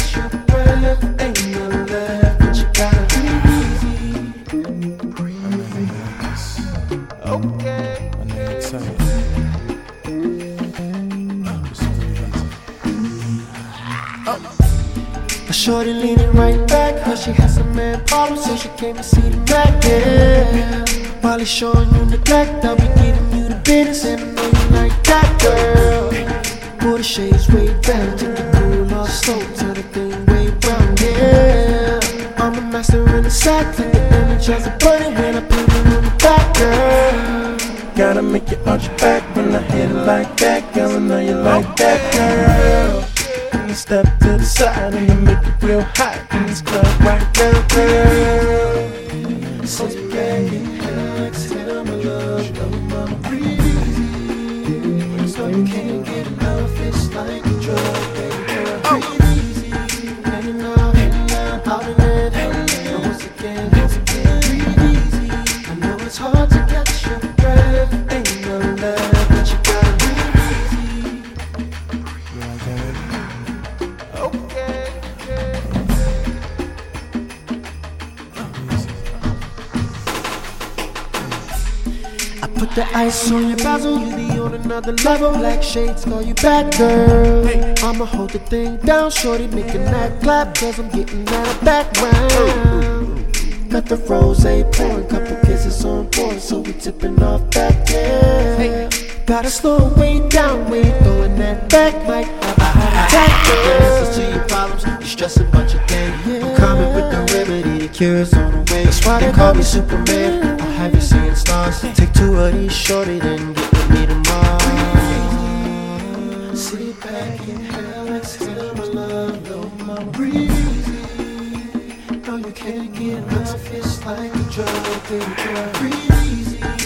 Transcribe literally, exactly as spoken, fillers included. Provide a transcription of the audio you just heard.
catch your breath. Ain't no left, but you gotta breathe easy. Okay. My name excited. A shorty leaning right back, cause she has some man problems, so she came to see the Mac, yeah. While he's showing you neglect, I'll be giving you the business, and I know you like that, girl. Pull the shades way down, take the cool off slow, turn the thing way round, yeah. I'm a master in the sack, like the image as a bunny when I put it on the back, girl. Gotta make you arch your back when I hit it like that, girl. I know you like that, girl. Step to the side and you make it real hot in this club right now, girl. So you can't inhale, exhale, my love, no mama, breathe easy. So you can't get enough, it's like a drug, baby girl, breathe easy. And you're out and out, out and in, and once again, once again, breathe easy. I know it's hard to catch your breath, ain't no love, but you gotta breathe easy. You like that? Okay, I put the ice on your bezel, you be on another level. Black shades call you back, girl. I'ma hold the thing down, shorty, making that clap, cause I'm getting out of background. Got the rose pouring, couple kisses on board, so we tipping off that, yeah. Gotta slow it way down, way throwing that back, might have a heart attack, girl. Listen to your problems, you stress a bunch of things. I'm coming with the remedy, the cure is on the way. That's why they call me Superman. I'll have you seeing stars. Take two of these shorty, then get with me tomorrow. Sit back, inhale, exhale, my love, no mama, breathe easy. No, you can't get enough, it's like a drug, baby girl, breathe easy.